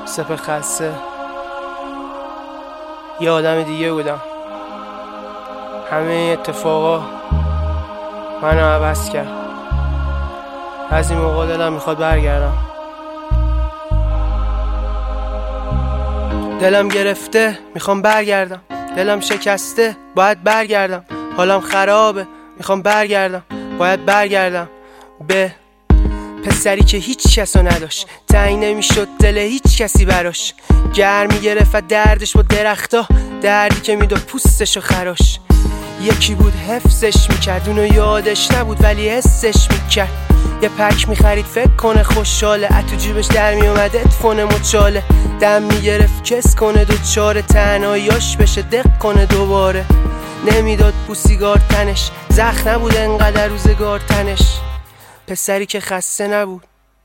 سپه خسته یه آدم دیگه بودم. همه اتفاقا منو عوض کرد. از این موقع دلم میخواد برگردم. دلم گرفته میخوام برگردم. دلم شکسته باید برگردم. حالم خرابه میخوام برگردم. باید برگردم به پسری که هیچ کسو نداشت. تعیین نمیشد دل هیچ کسی براش. گرمی گرفت دردش با درختا، دردی که میداد پوستشو خراش. یکی بود حفظش میکرد، اونو یادش نبود ولی حسش میکرد. یه پک میخرید فکر کنه خوشحاله، اتو جیبش در میومد ادفون مچاله. دم میگرفت کس کنه دوچاره، تنهاییاش بشه دق کنه دوباره. نمیداد بوسیگار تنش، زخم نبود انقدر روزگار تنش. پسری که خسته نبود،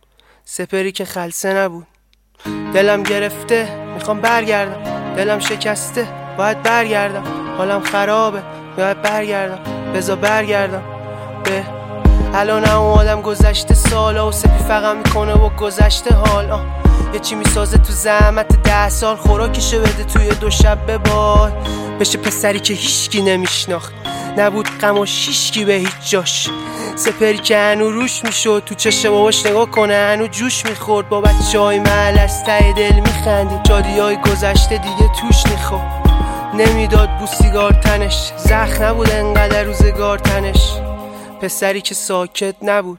سپری که خلسه نبود. دلم گرفته میخوام برگردم. دلم شکسته باید برگردم. حالم خرابه باید برگردم. بذار برگردم به الان هم آدم گذشته سالا و سپی فقط میکنه با گذشته حال. یه چی میسازه تو زحمت 10 سال، خوراکشو بده توی 2 شب به باد. بشه پسری که هیچکی نمیشناخت، نبود غم و شیشکی به هیچ جاش. سپری که هنو روش میشد، تو چشم باباش نگاه کنه هنو جوش میخورد. با بچه های محل از ته دل میخندید، شادی های گذشته دیگه توش میخورد. نمیداد بوسیگار تنش، زخم نبود انقدر روزگار تنش. پسری که ساکت نبود،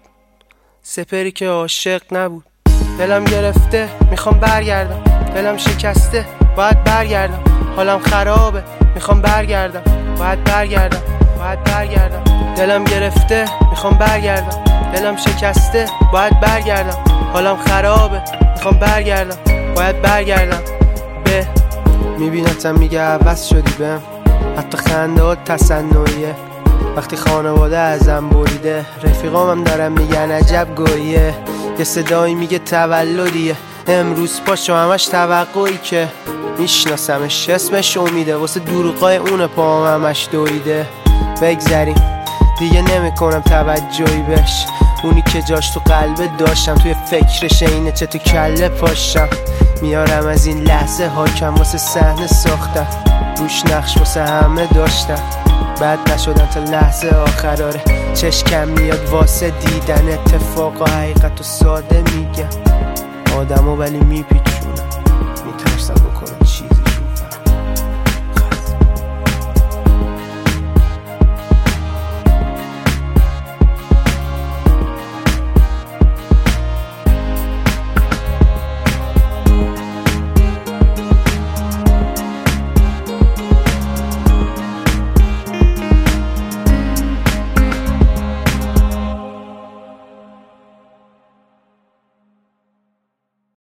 سپری که عاشق نبود. دلم گرفته میخوام برگردم. دلم شکسته باید برگردم. حالم خرابه میخوام برگردم. باید برگردم. باید برگردم. دلم گرفته میخوام برگردم. دلم شکسته باید برگردم. حالم خرابه میخوام برگردم. باید برگردم به میبینتم میگه عوض شدی بهم، حتی خنده ها تصنعیه. وقتی خانواده ازم بریده، رفیقامم دارم میگن عجب گویه. یه صدایی میگه تولدیه امروز، پاشو همش توقعی که میشناسمش. اسمش امیده، واسه دروغای اون پاهم همش دویده. بگذریم دیگه نمیکنم توجهی بهش، اونی که جاش تو قلبه داشتم توی فکرش اینه چه تو کله پاشم. میارم از این لحظه حاکم واسه صحنه ساختم، روش نقش واسه همه داشتم. بد نشدم تا لحظه آخراره، چشکم میاد واسه دیدن اتفاق و حقیقت و ساده میگم. آدمو ولی میپیچونم، میترسم بکنم چیزی